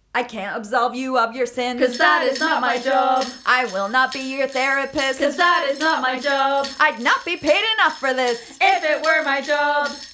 I can't absolve you of your sins. 'Cause that is not my job. I will not be your therapist. 'Cause that is not my job. I'd not be paid enough for this. If it were my job.